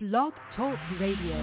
Blog Talk Radio.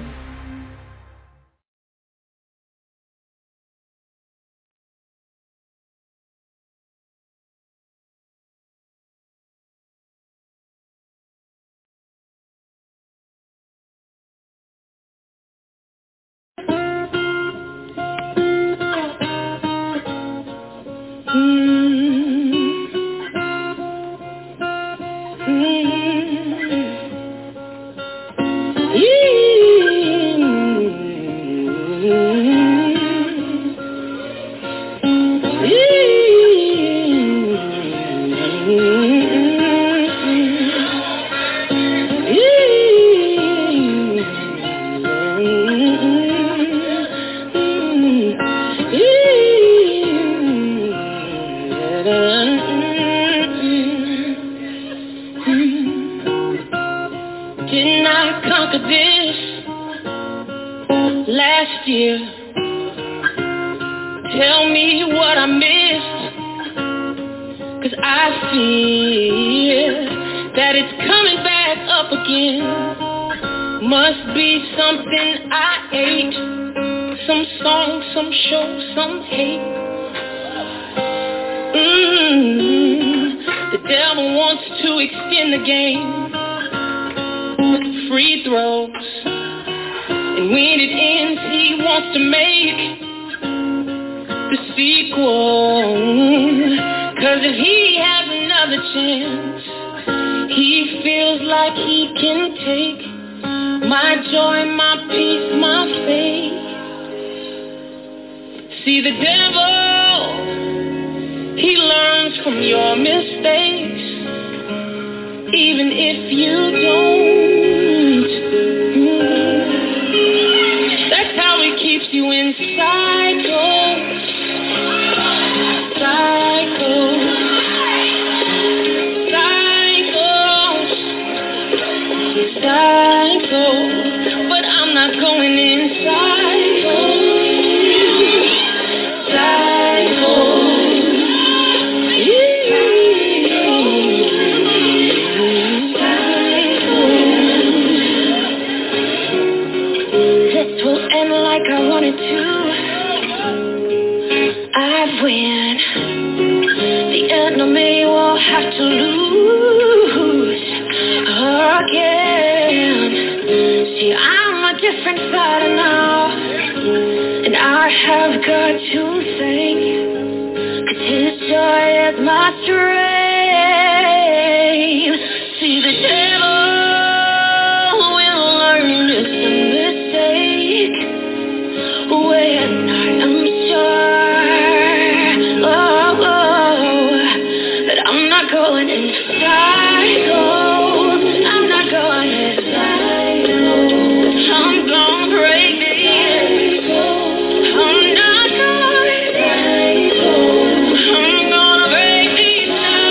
I'm gonna break these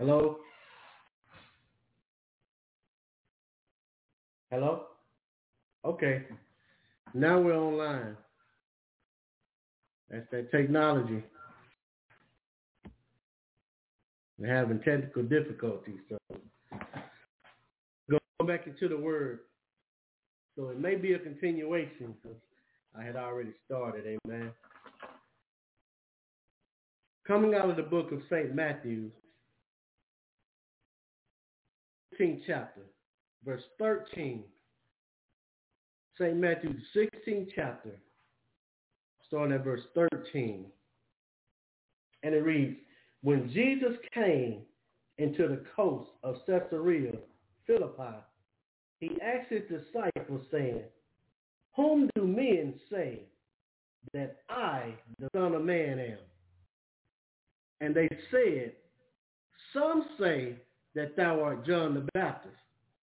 Hello? Hello? Okay. Now we're online. That's that technology. We're having technical difficulties. So go back into the word. So it may be a continuation because I had already started. Amen. Coming out of the book of St. Matthew, 16th chapter, verse 13. St. Matthew, 16th chapter, starting at verse 13. And it reads, when Jesus came into the coast of Caesarea Philippi, he asked his disciples, saying, whom do men say that I, the Son of Man, am? And they said, some say that thou art John the Baptist,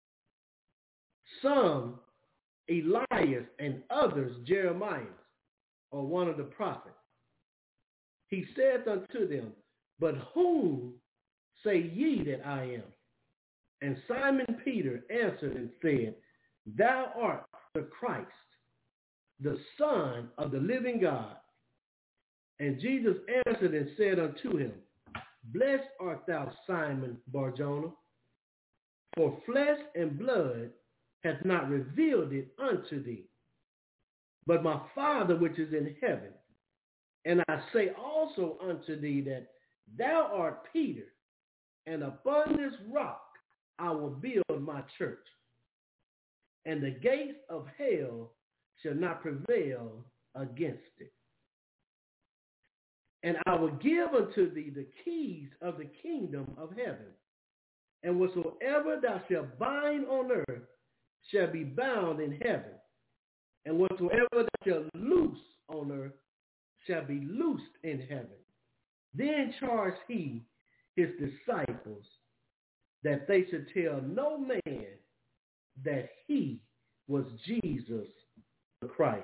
some Elias, and others Jeremiah, or one of the prophets. He saith unto them, but whom say ye that I am? And Simon Peter answered and said, thou art the Christ, the Son of the living God. And Jesus answered and said unto him, blessed art thou, Simon Bar-Jonah, for flesh and blood hath not revealed it unto thee, but my Father which is in heaven. And I say also unto thee that thou art Peter, and upon this rock I will build my church, and the gates of hell shall not prevail against it. And I will give unto thee the keys of the kingdom of heaven. And whatsoever thou shalt bind on earth shall be bound in heaven. And whatsoever thou shalt loose on earth shall be loosed in heaven. Then charged he his disciples that they should tell no man that he was Jesus the Christ.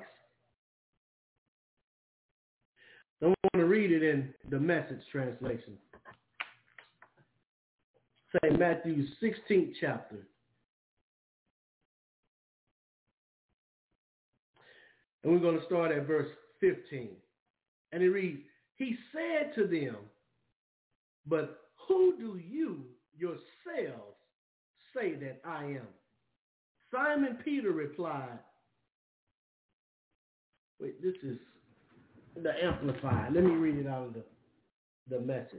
I want to read it in the Message translation. St. Matthew's 16th chapter. And we're going to start at verse 15. And it reads, he said to them, but who do you yourselves say that I am? Simon Peter replied, wait, this is the Amplified. Let me read it out of the Message.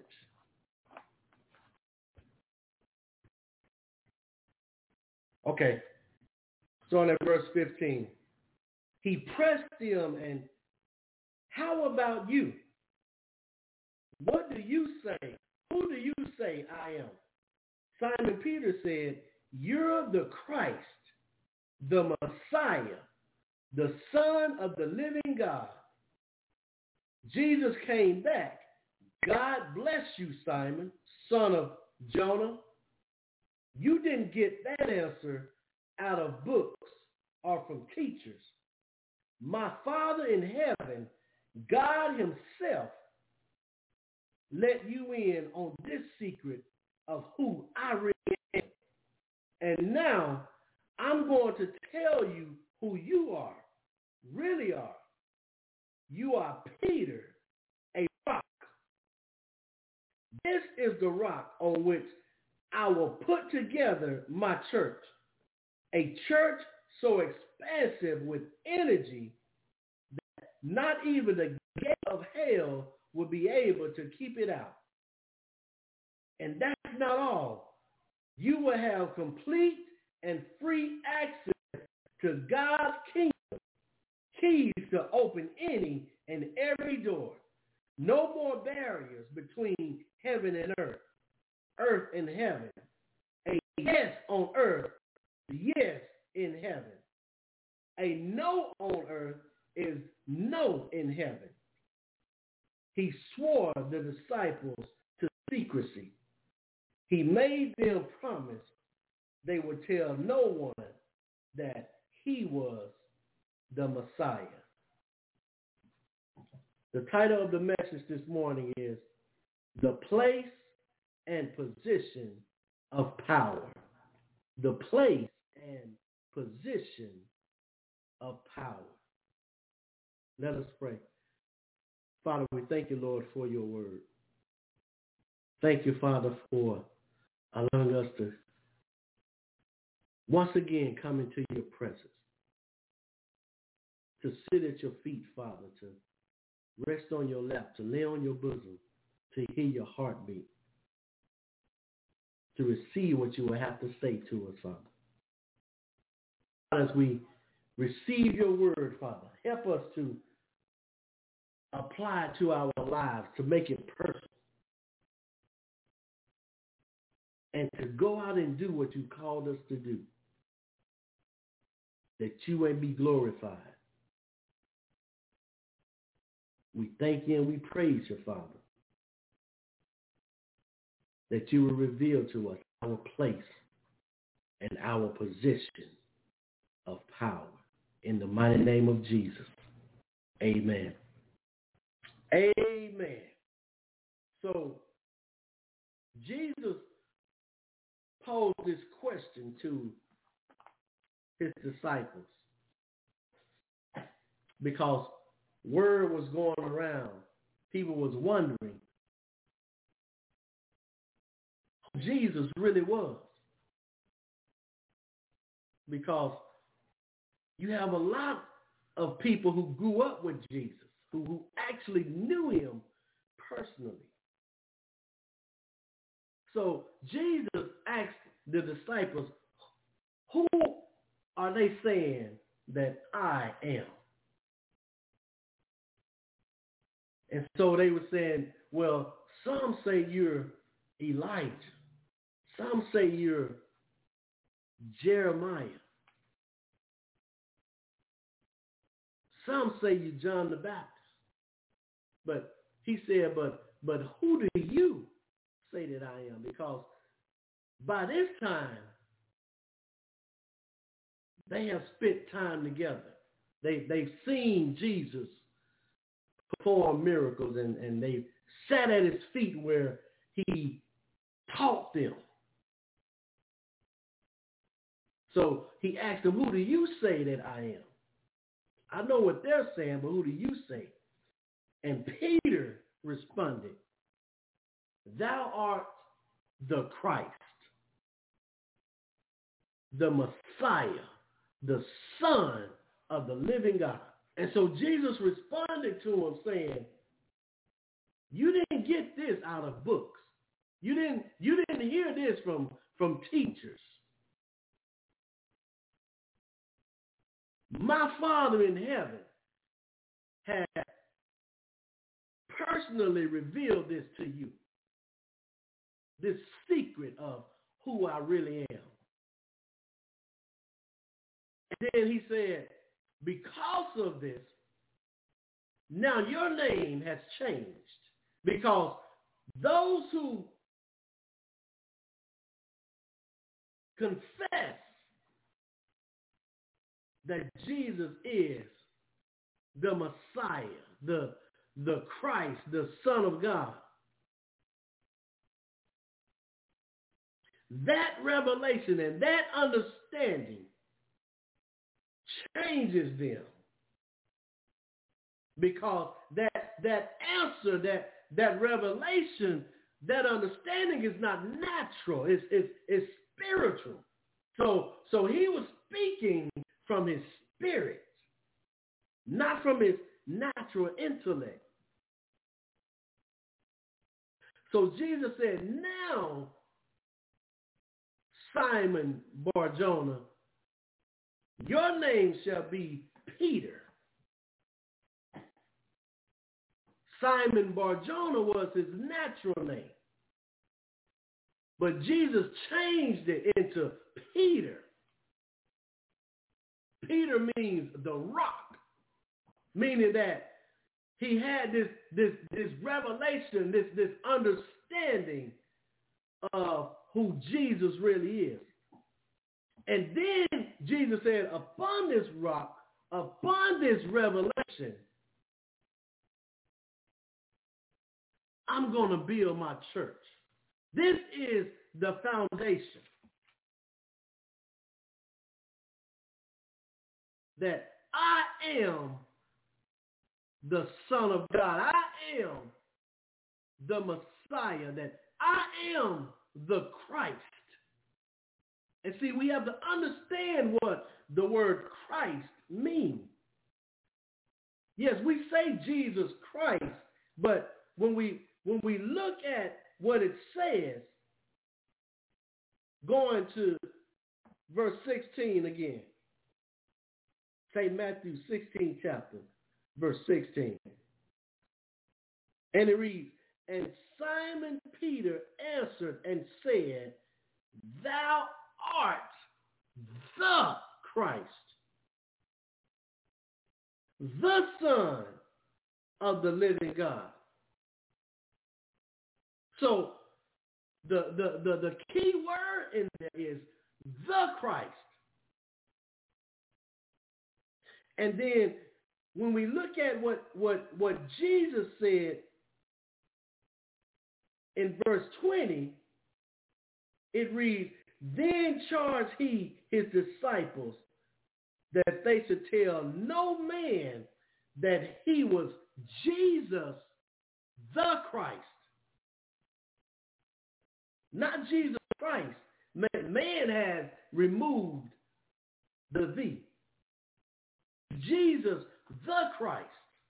Okay. So on at verse 15. He pressed them, and how about you? What do you say? Who do you say I am? Simon Peter said, you're the Christ, the Messiah, the Son of the living God. Jesus came back. God bless you, Simon, son of Jonah. You didn't get that answer out of books or from teachers. My Father in heaven, God himself, let you in on this secret of who I really am. And now I'm going to tell you who you are, really are. You are Peter, a rock. This is the rock on which I will put together my church, a church so expansive with energy that not even the gate of hell will be able to keep it out. And that's not all. You will have complete and free access to God's kingdom, keys to open any and every door. No more barriers between heaven and earth and heaven. A yes on earth, yes in heaven. A no on earth is no in heaven. He swore the disciples to secrecy. He made them promise they would tell no one that he was the Messiah. The title of the message this morning is The Place and position of power. The place and position of power. Let us pray. Father, we thank you, Lord, for your word. Thank you, Father, for allowing us to once again come into your presence, to sit at your feet, Father, to rest on your lap, to lay on your bosom, to hear your heartbeat, to receive what you will have to say to us, Father. As we receive your word, Father, help us to apply it to our lives, to make it personal, and to go out and do what you called us to do, that you may be glorified. We thank you and we praise you, Father, that you will reveal to us our place and our position of power. In the mighty name of Jesus, amen. Amen. So Jesus posed this question to his disciples because word was going around. People was wondering who Jesus really was, because you have a lot of people who grew up with Jesus, who actually knew him personally. So Jesus asked the disciples, who are they saying that I am? And so they were saying, well, some say you're Elijah. Some say you're Jeremiah. Some say you're John the Baptist. But he said, but who do you say that I am? Because by this time, they have spent time together. They've seen Jesus perform miracles, and they sat at his feet where he taught them. So he asked them, who do you say that I am? I know what they're saying, but who do you say? And Peter responded, thou art the Christ, the Messiah, the Son of the living God. And so Jesus responded to him saying, you didn't get this out of books. You didn't hear this from teachers. My Father in heaven had personally revealed this to you, this secret of who I really am. And then he said, because of this, now your name has changed, because those who confess that Jesus is the Messiah, the Christ, the Son of God, that revelation and that understanding changes them, because that answer, that revelation, that understanding is not natural. It's spiritual. So he was speaking from his spirit, not from his natural intellect. So Jesus said, now, Simon Bar-Jonah, your name shall be Peter. Simon Bar-Jonah was his natural name, but Jesus changed it into Peter. Peter means the rock, meaning that he had this revelation, this understanding of who Jesus really is. And then Jesus said, upon this rock, upon this revelation, I'm going to build my church. This is the foundation that I am the Son of God. I am the Messiah, that I am the Christ. And see, we have to understand what the word Christ means. Yes, we say Jesus Christ, but when we look at what it says, going to verse 16 again, St. Matthew 16 chapter, verse 16. And it reads, and Simon Peter answered and said, thou art the Christ, the Son of the living God. So the key word in there is the Christ. And then when we look at what Jesus said in verse 20, it reads, then charged he his disciples that they should tell no man that he was Jesus the Christ. Not Jesus Christ. Man has removed the "the." Jesus the Christ.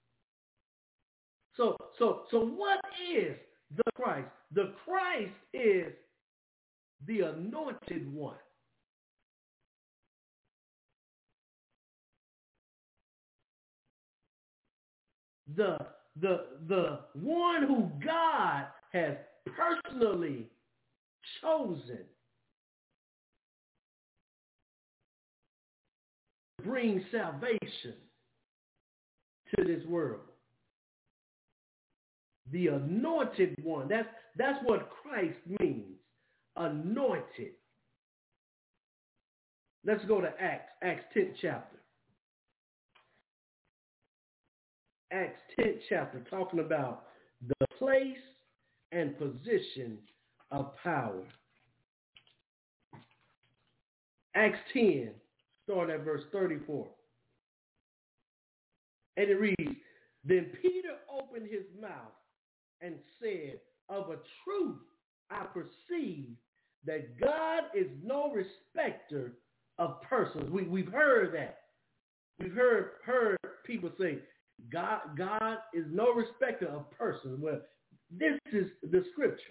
So what is the Christ? The Christ is the anointed one. The one who God has personally chosen to bring salvation to this world. The anointed one. That's what Christ means. Anointed. Let's go to Acts 10th chapter. Acts 10th chapter, talking about the place and position of power. Acts 10, start at verse 34. And it reads, then Peter opened his mouth and said, of a truth I perceive that God is no respecter of persons. We've heard that. We've heard people say, God is no respecter of persons. Well, this is the scripture.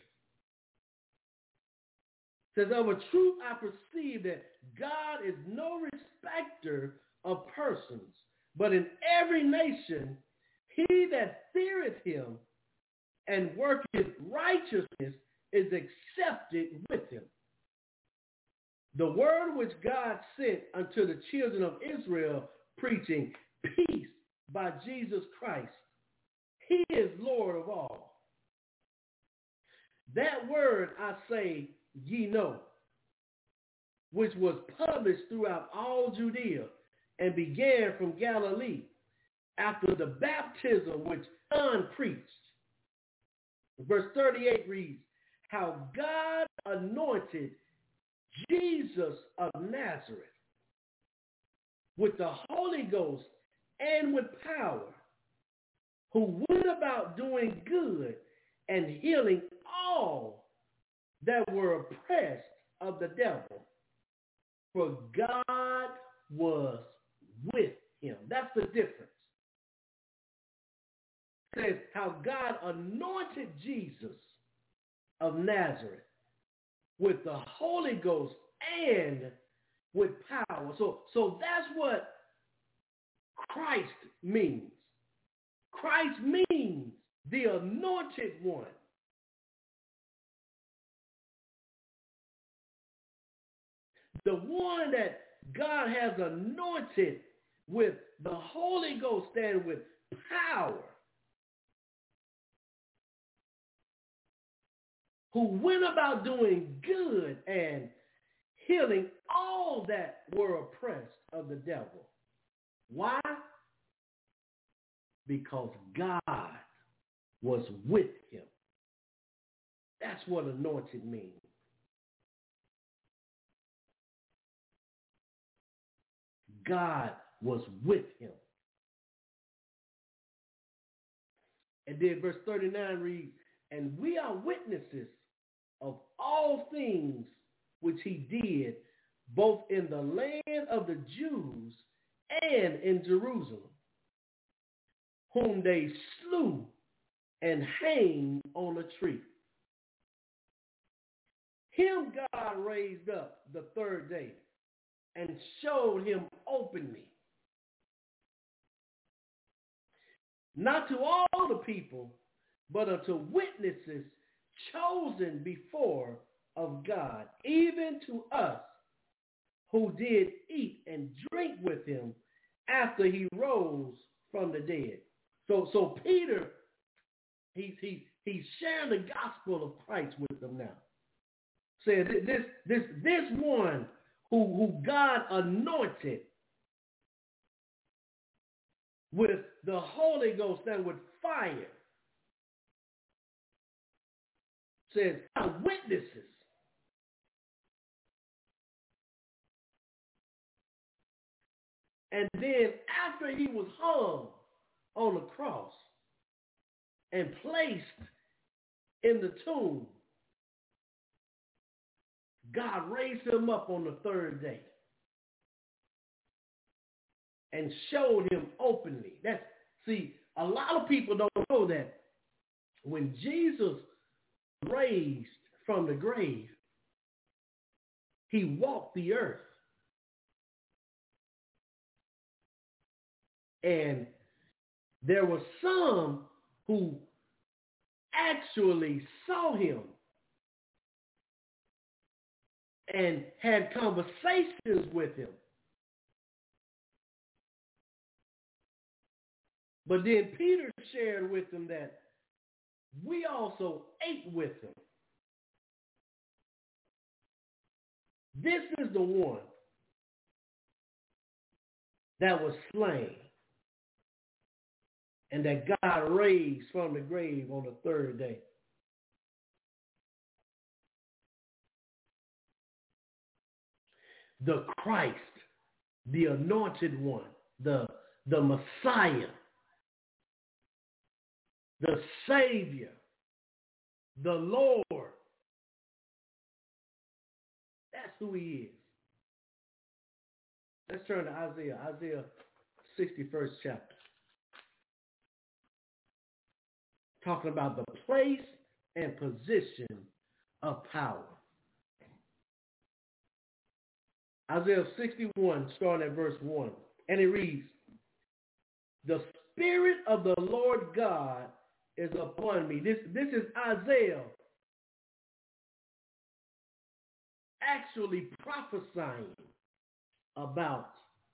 It says, of a truth I perceive that God is no respecter of persons, but in every nation he that feareth him and worketh righteousness is accepted with him. The word which God sent unto the children of Israel, preaching peace by Jesus Christ. He is Lord of all. That word I say ye know, which was published throughout all Judea and began from Galilee after the baptism which John preached. Verse 38 reads, how God anointed Jesus of Nazareth with the Holy Ghost and with power, who went about doing good and healing all that were oppressed of the devil, for God was with him. That's the difference. It says how God anointed Jesus of Nazareth with the Holy Ghost and with power. So that's what Christ means. Christ means the anointed one. The one that God has anointed with the Holy Ghost and with power, who went about doing good and healing all that were oppressed of the devil. Why? Because God was with him. That's what anointed means. God was with him. And then verse 39 reads, and we are witnesses of all things which he did, both in the land of the Jews and in Jerusalem, whom they slew and hanged on a tree. Him God raised up the third day and showed him openly, not to all the people, but unto witnesses chosen before of God, even to us who did eat and drink with him after he rose from the dead. So Peter, he's sharing the gospel of Christ with them now. Saying this one who God anointed with the Holy Ghost and with fire, says, our witnesses. And then after he was hung on the cross and placed in the tomb, God raised him up on the third day and showed him openly. See, a lot of people don't know that when Jesus raised from the grave, he walked the earth. And there were some who actually saw him and had conversations with him. But then Peter shared with them that we also ate with him. This is the one that was slain and that God raised from the grave on the third day. The Christ, the anointed one, the Messiah, the Savior, the Lord. That's who he is. Let's turn to Isaiah 61st chapter. Talking about the place and position of power. Isaiah 61, starting at verse 1. And it reads, the Spirit of the Lord God is upon me. This is Isaiah actually prophesying about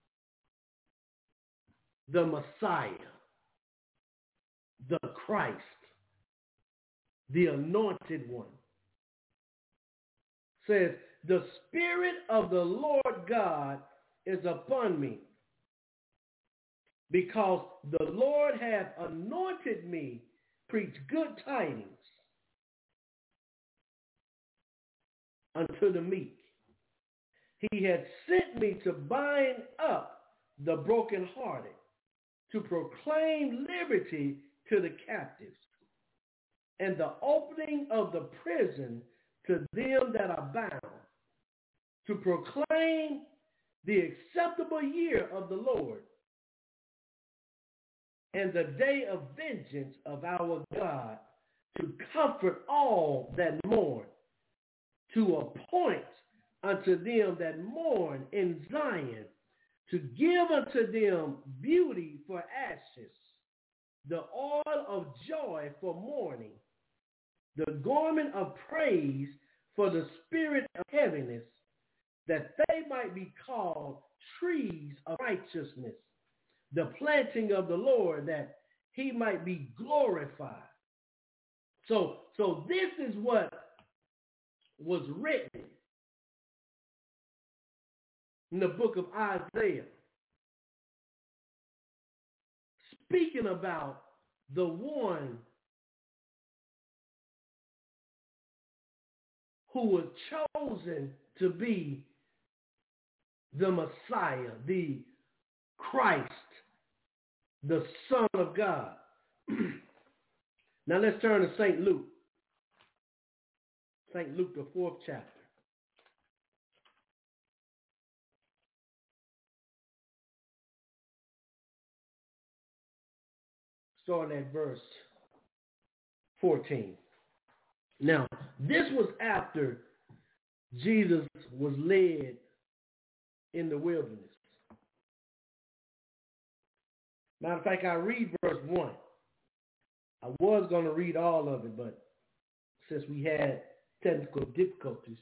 the Messiah, the Christ, the anointed one. Says, the Spirit of the Lord God is upon me, because the Lord hath anointed me preach good tidings unto the meek. He had sent me to bind up the brokenhearted, to proclaim liberty to the captives, and the opening of the prison to them that are bound, to proclaim the acceptable year of the Lord, and the day of vengeance of our God, to comfort all that mourn, to appoint unto them that mourn in Zion, to give unto them beauty for ashes, the oil of joy for mourning, the garment of praise for the spirit of heaviness, that they might be called trees of righteousness, the planting of the Lord, that he might be glorified. So this is what was written in the book of Isaiah, speaking about the one who was chosen to be the Messiah, the Christ, the Son of God. Now let's turn to St. Luke. St. Luke, the 4th chapter. Starting at verse 14. Now, this was after Jesus was led in the wilderness. Matter of fact, I read verse 1. I was going to read all of it, but since we had technical difficulties,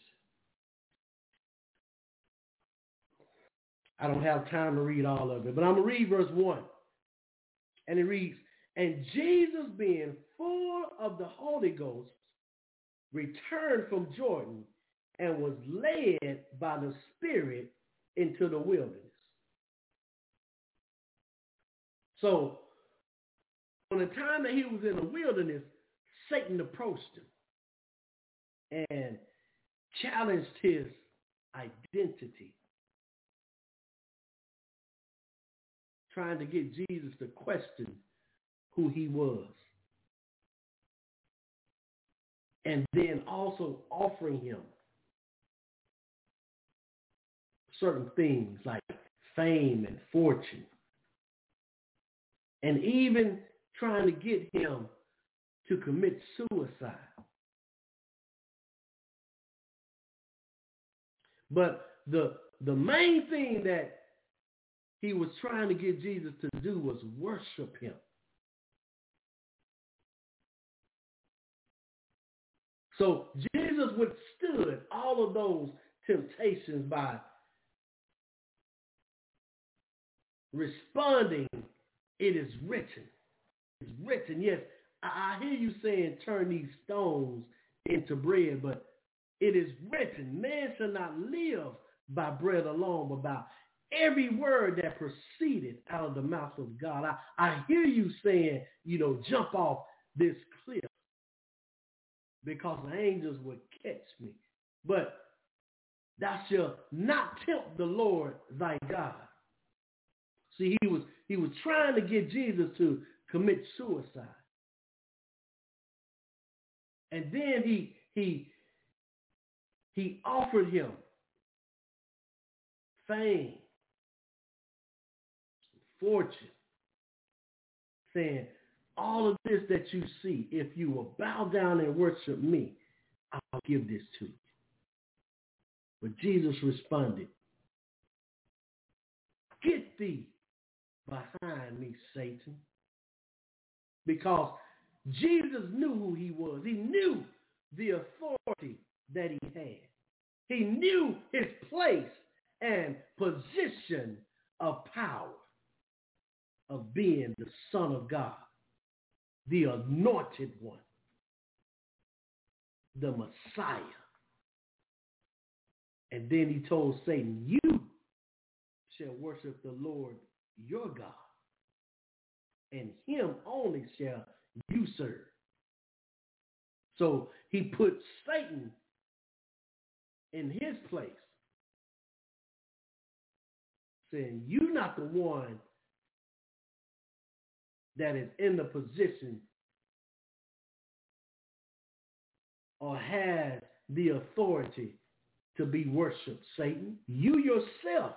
I don't have time to read all of it. But I'm going to read verse 1. And it reads, "And Jesus, being full of the Holy Ghost, returned from Jordan and was led by the Spirit into the wilderness." So, on the time that he was in the wilderness, Satan approached him and challenged his identity, trying to get Jesus to question who he was. And then also offering him certain things like fame and fortune. And even trying to get him to commit suicide. But the main thing that he was trying to get Jesus to do was worship him. So Jesus withstood all of those temptations by responding, "It is written." It's written. Yes, I hear you saying turn these stones into bread, but it is written, man shall not live by bread alone, but by every word that proceeded out of the mouth of God. I hear you saying, jump off this cliff because the angels would catch me. But thou shalt not tempt the Lord thy God. See, he was trying to get Jesus to commit suicide. And then he offered him fame, fortune, saying, all of this that you see, if you will bow down and worship me, I'll give this to you. But Jesus responded, "Get thee behind me, Satan." Because Jesus knew who he was. He knew the authority that he had. He knew his place and position of power of being the Son of God, the anointed one, the Messiah. And then he told Satan, "You shall worship the Lord your God, and him only shall you serve." So he put Satan in his place, saying, "You're not the one that is in the position or has the authority to be worshipped, Satan. You yourself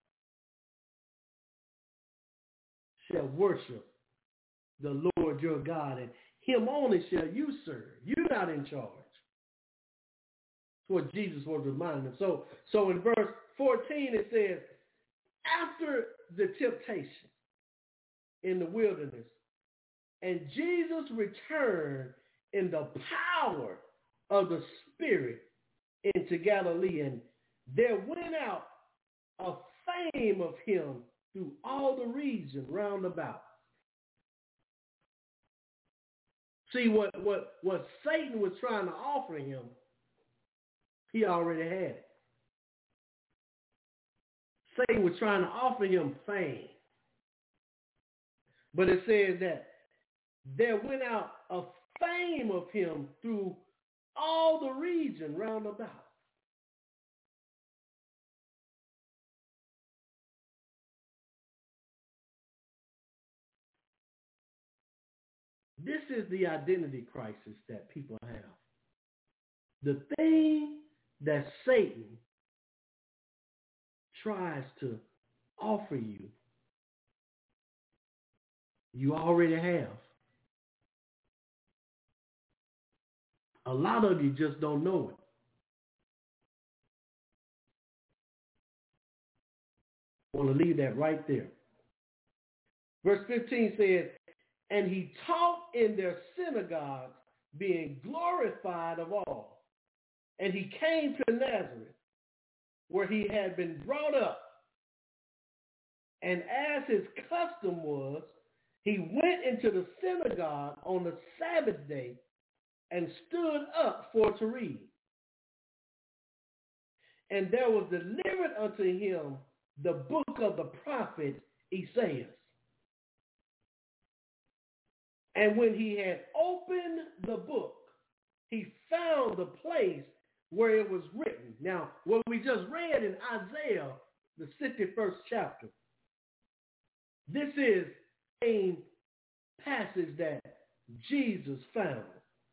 shall worship the Lord your God, and him only shall you serve. You're not in charge." That's what Jesus was reminding them. So in verse 14 it says, after the temptation in the wilderness, and Jesus returned in the power of the Spirit into Galilee, and there went out a fame of him through all the region round about. See, what Satan was trying to offer him, he already had it. Satan was trying to offer him fame. But it says that there went out a fame of him through all the region round about. This is the identity crisis that people have. The thing that Satan tries to offer you, you already have. A lot of you just don't know it. I want to leave that right there. Verse 15 says, and he taught in their synagogues, being glorified of all. And he came to Nazareth, where he had been brought up. And as his custom was, he went into the synagogue on the Sabbath day and stood up for to read. And there was delivered unto him the book of the prophet Isaiah. And when he had opened the book, he found the place where it was written. Now, what we just read in Isaiah, the 61st chapter, this is the same passage that Jesus found.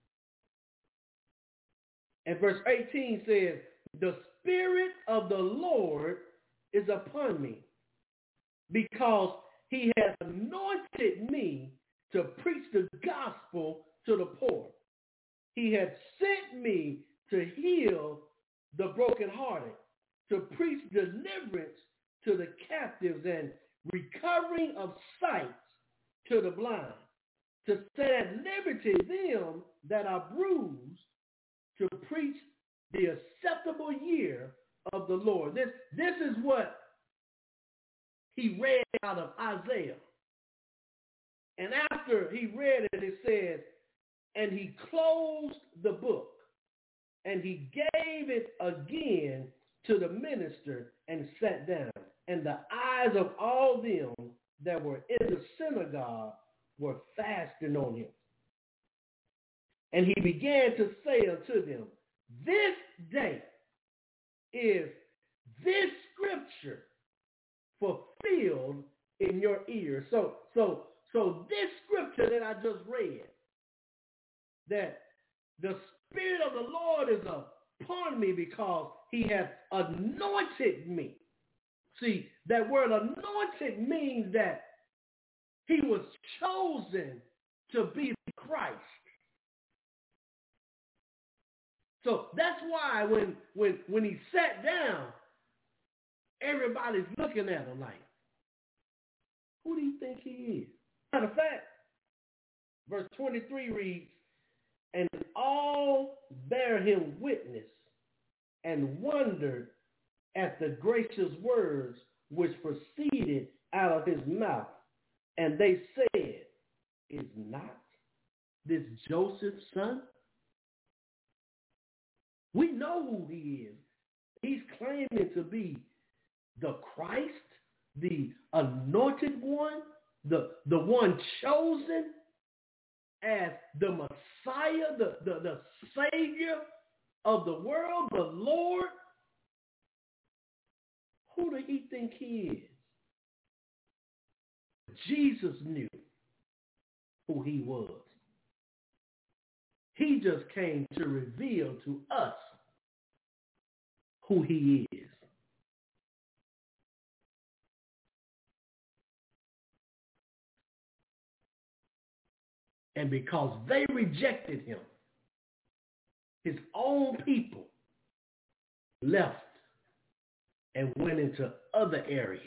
And verse 18 says, the Spirit of the Lord is upon me, because he has anointed me to preach the gospel to the poor. He has sent me to heal the brokenhearted, to preach deliverance to the captives and recovering of sight to the blind, to set at liberty them that are bruised, to preach the acceptable year of the Lord. This is what he read out of Isaiah. And after he read it, it says, and he closed the book, and he gave it again to the minister and sat down. And the eyes of all them that were in the synagogue were fastened on him. And he began to say unto them, this day is this scripture fulfilled in your ears. So this scripture that I just read, that the Spirit of the Lord is upon me because he has anointed me. See, that word anointed means that he was chosen to be Christ. So that's why when he sat down, everybody's looking at him like, who do you think he is? Matter of fact, verse 23 reads, and all bear him witness and wondered at the gracious words which proceeded out of his mouth. And they said, is not this Joseph's son? We know who he is. He's claiming to be the Christ, the anointed one, the one chosen as the Messiah, the Savior of the world, the Lord. Who do he think he is? Jesus knew who he was. He just came to reveal to us who he is. And because they rejected him, his own people left and went into other areas,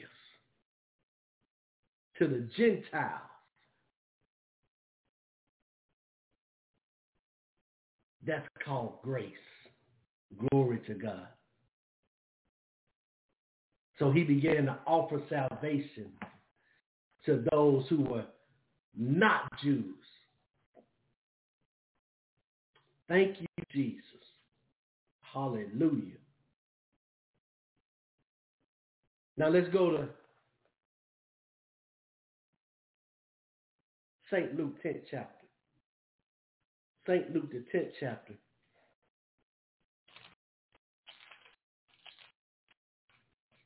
to the Gentiles. That's called grace. Glory to God. So he began to offer salvation to those who were not Jews. Thank you, Jesus. Hallelujah. Now let's go to St. Luke 10th chapter. St. Luke the 10th chapter.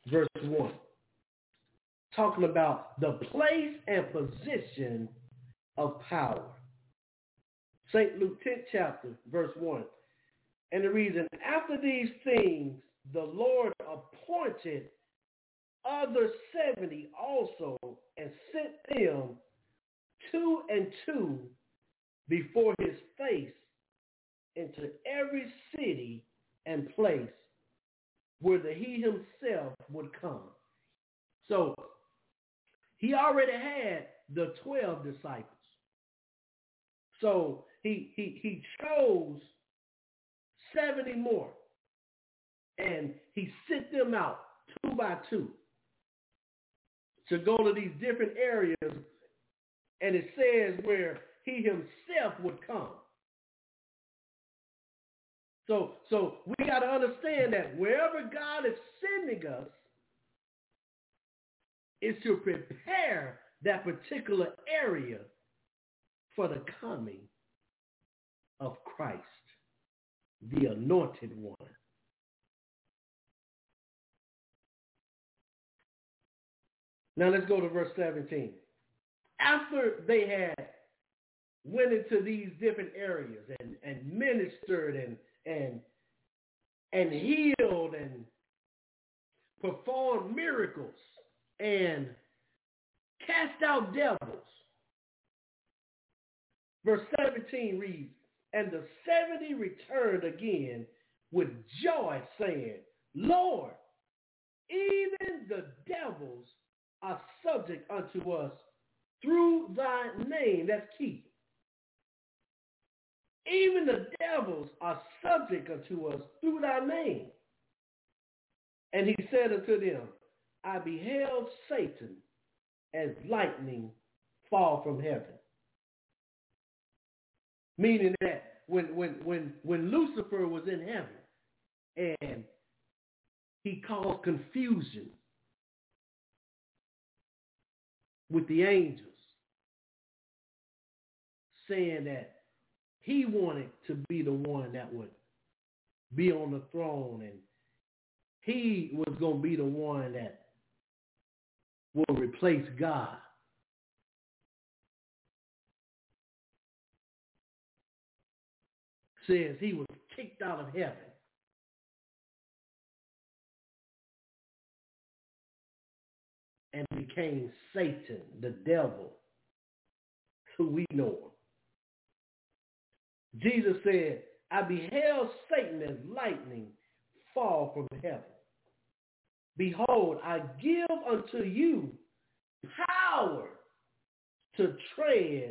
verse 1, talking about the place and position of power. St. Luke 10th chapter, verse 1. And the reason, after these things, the Lord appointed other 70 also, and sent them 2 and 2 before his face into every city and place where he himself would come. So he already had the 12 disciples. So he chose 70 more, and he sent them out 2 by 2 to go to these different areas, and it says where he himself would come. So we got to understand that wherever God is sending us is to prepare that particular area for the coming of Christ, the anointed one. Now let's go to verse 17. After they had went into these different areas and ministered and healed and performed miracles and cast out devils, verse 17 reads, and the 70 returned again with joy, saying, Lord, even the devils are subject unto us through thy name. That's key. Even the devils are subject unto us through thy name. And he said unto them, I beheld Satan as lightning fall from heaven. Meaning that when Lucifer was in heaven and he caused confusion with the angels, saying that he wanted to be the one that would be on the throne, and he was going to be the one that will replace God. Says he was kicked out of heaven. And became Satan, the devil, who we know him. Jesus said, I beheld Satan as lightning fall from heaven. Behold, I give unto you power to tread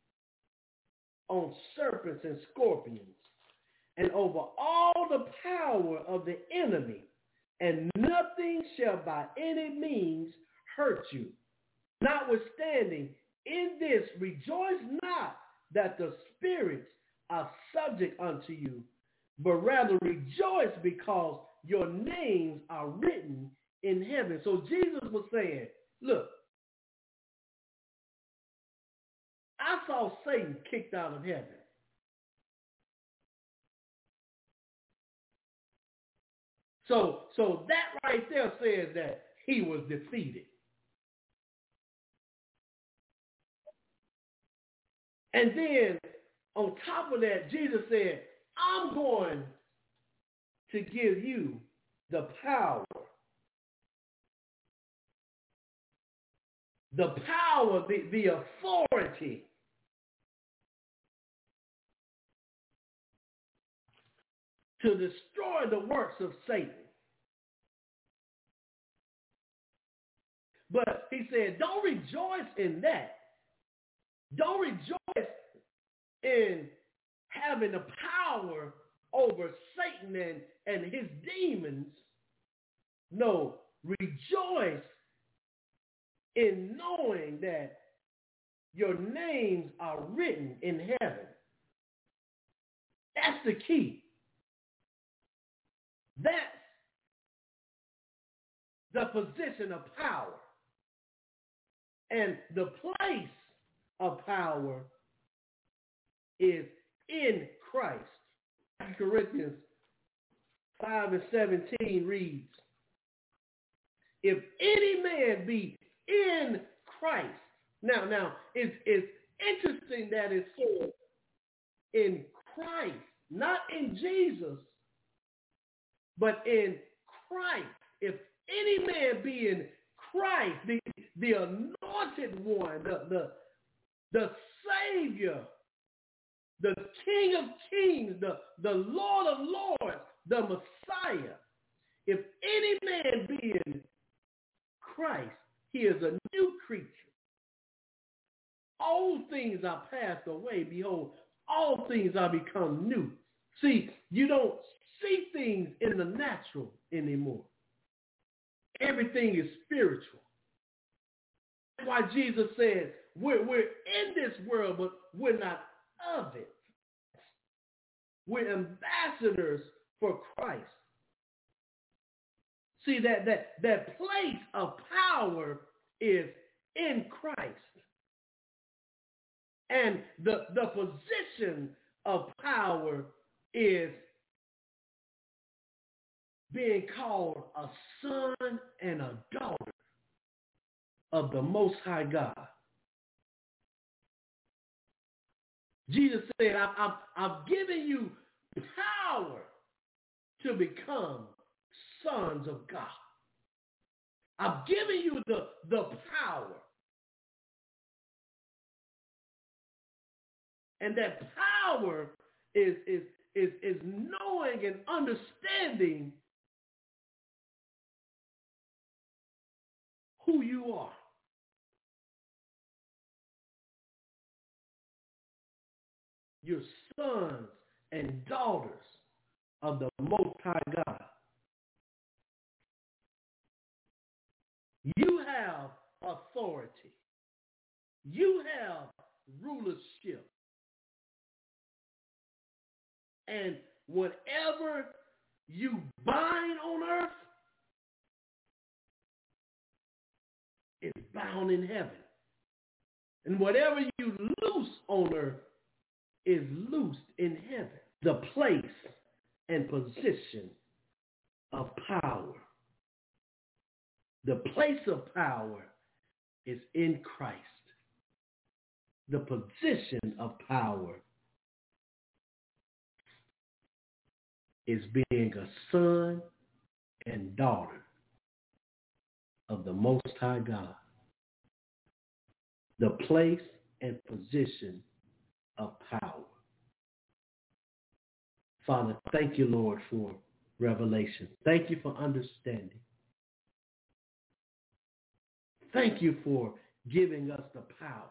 on serpents and scorpions, and over all the power of the enemy, and nothing shall by any means hurt you. Notwithstanding, in this rejoice not that the spirits are subject unto you, but rather rejoice because your names are written in heaven. So Jesus was saying, look, I saw Satan kicked out of heaven. So that right there says that he was defeated. And then on top of that, Jesus said, I'm going to give you the power. The power, the authority to destroy the works of Satan. But he said, don't rejoice in that. Don't rejoice in having the power over Satan and his demons. No, rejoice in knowing that your names are written in heaven. That's the key. That's the position of power. And the place of power is in Christ. 2 Corinthians 5:17 reads, if any man be in Christ. Now, it's interesting that it says in Christ, not in Jesus, but in Christ. If any man be in Christ, the anointed one, the Savior, the King of Kings, the Lord of Lords, the Messiah. If any man be in Christ, he is a new creature. All things are passed away. Behold, all things are become new. See, you don't see things in the natural anymore. Everything is spiritual. That's why Jesus said, we're in this world, but we're not of it. We're ambassadors for Christ. See, that place of power is in Christ. And the position of power is being called a son and a daughter of the Most High God. Jesus said, I've given you power to become sons of God. I've given you the power. And that power is knowing and understanding who you are. You're sons and daughters of the Most High God. You have authority. You have rulership. And whatever you bind on earth is bound in heaven. And whatever you loose on earth is loosed in heaven. The place and position of power. The place of power is in Christ. The position of power is being a son and daughter of the Most High God. The place and position of power. Father, thank you, Lord, for revelation. Thank you for understanding. Thank you for giving us the power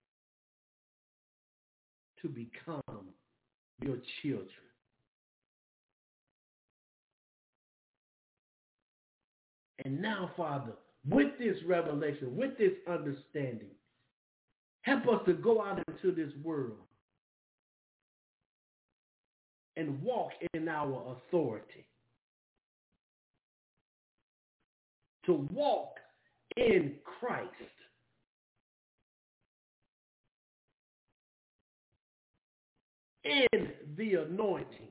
to become your children. And now, Father, with this revelation, with this understanding, help us to go out into this world and walk in our authority. To walk in Christ. In the anointing.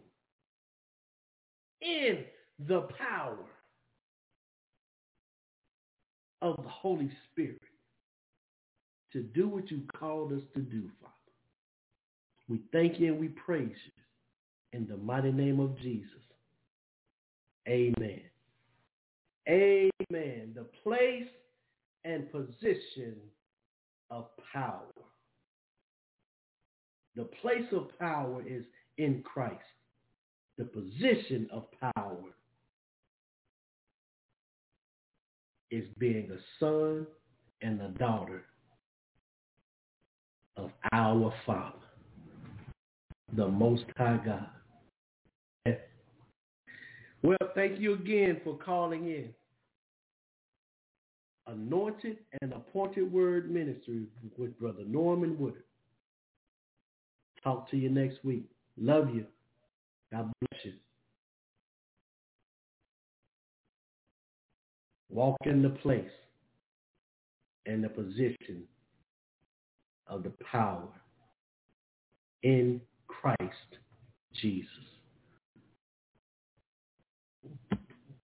In the power of the Holy Spirit. To do what you called us to do, Father. We thank you and we praise you. In the mighty name of Jesus. Amen. Amen. The place and position of power. The place of power is in Christ. The position of power is being a son and a daughter of our Father, the Most High God. Well, thank you again for calling in. Anointed and Appointed Word Ministry with Brother Norman Woodard. Talk to you next week. Love you. God bless you. Walk in the place and the position of the power in Christ Jesus.